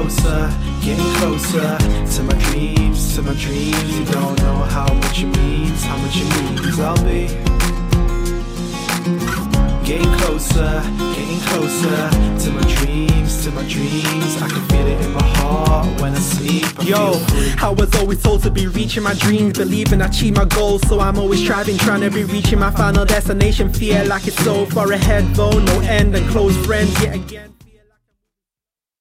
getting closer to my dreams, to my dreams. You don't know how much it means, how much it means. I'll be getting closer to my dreams, to my dreams. I can feel it in my heart when I sleep. I was always told to be reaching my dreams, believing I achieve my goals. So I'm always striving, trying to be reaching my final destination. Feel like it's so far ahead though, no end and close friends yet again.